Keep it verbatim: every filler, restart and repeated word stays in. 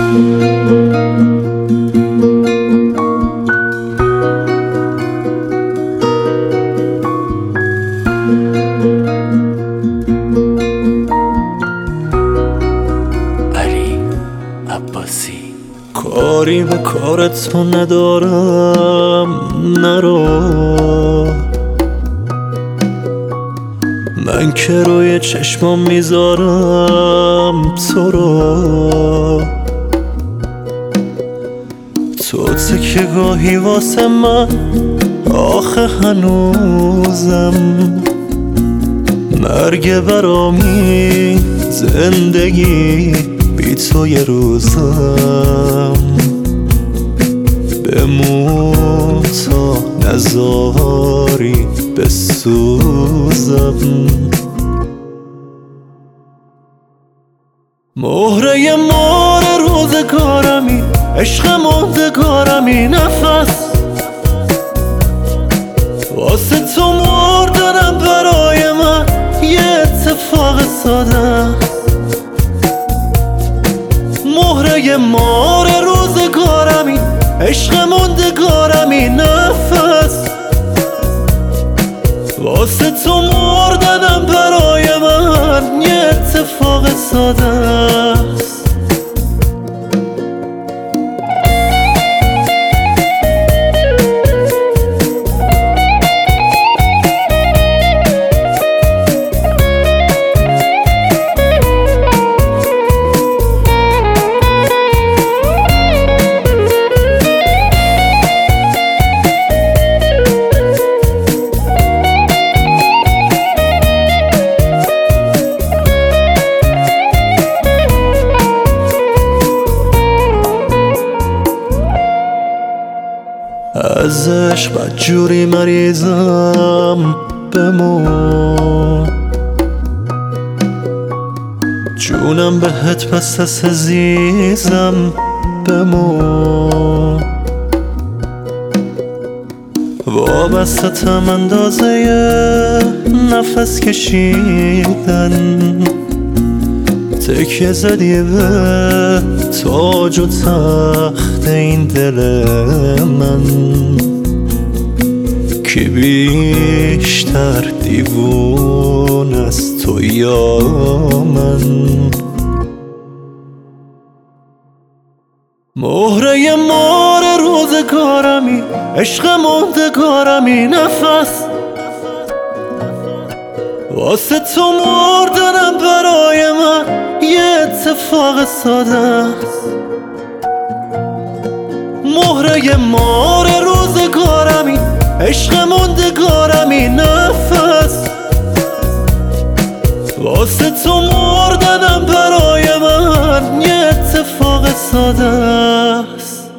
کاری به کارت تو ندارم، نرو. من که روی چشمام میذارم تو رو. تو تکه گاهی واسه من آخه هنوزم مرگ برامی، زندگی بی تو یه روزم. بمون تا نزاری بسوزم. مهره مار روزگارمی، عشق موندگارمی، نفس واسه تو مردنم برای من یه اتفاق ساده. مهره مار روزگارمی، عشق موندگارمی، نفس واسه تو مردنم برای من یه اتفاق ساده است. ازش بدجوری مریضم، بمون جونم بهت پس از عزیزم، بمون وابستم اندازه نفس کشیدن. تکیه زدی به تاج و تخت این دل من، کی بیشتر دیوون از تو یا من. مهره مار روزگارمی، عشق موندگارمی، نفس واسه تو مردنم برای من یه اتفاق ساده است. مهره مار روزگارمی، عشق موندگارمی، نفس واسه تو مردنم برای من یه اتفاق ساده است.